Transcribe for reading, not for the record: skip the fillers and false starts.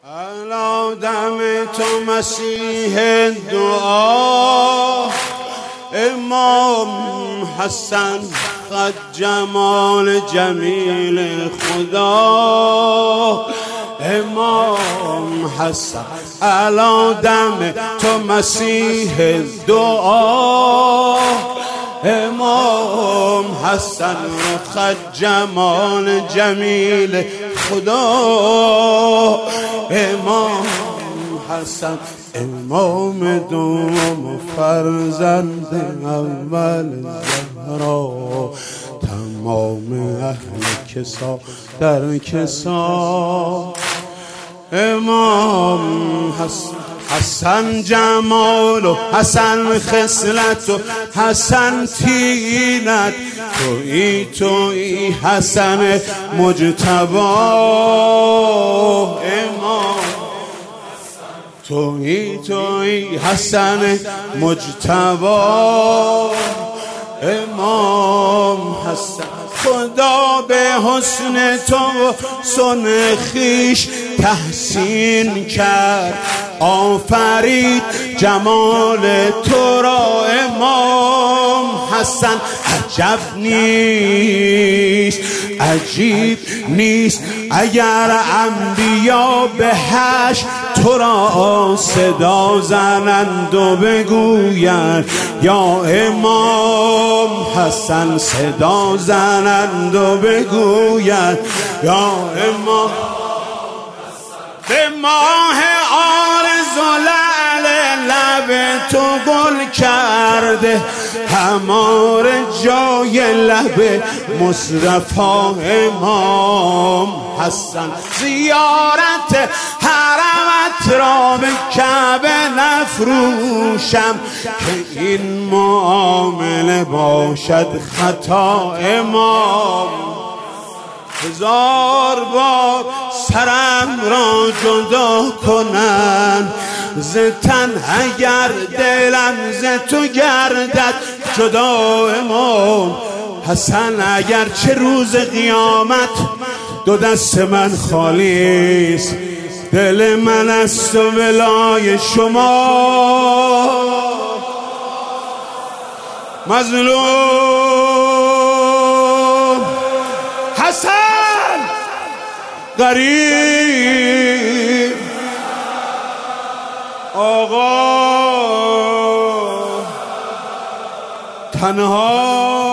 الادم تو مسیح دعا، امام حسن قد جمال جمیل خدا. امام حسن الادم تو مسیح دعا، امام حسن قد جمال جمیل خدا. امام حسن امام دوم فرزند اول زهرا، تمام اهل کسا در کسا. امام حسن جمال و حسن خصلت و حسن تینت، تویی حسن مجتبی. امام تویی حسن مجتبی. امام حسن خدا به حسن تو و سن خویش تحسین کرد، آفرید جمال تو را. امام حسن عجب نیست، عجیب نیست اگر انبیا به حشر تو را صدا زنند و بگویند یا امام حسن، صدا زنند و بگویند یا امام. به ماه آرزو لعل لب تو گل کرده، همار جای لب مصطفی. امام حسن زیارت حرمت را به کعبه نفروشم، که این معامله باشد خطا. امام هزار بار سرم را جدا کنند ز تن، اگر دلم ز تو گردد جدا. امام حسن اگر چه روز قیامت دو دست من خالی است، دل من است و ولای شما. مظلوم حسن غریب آقا تنها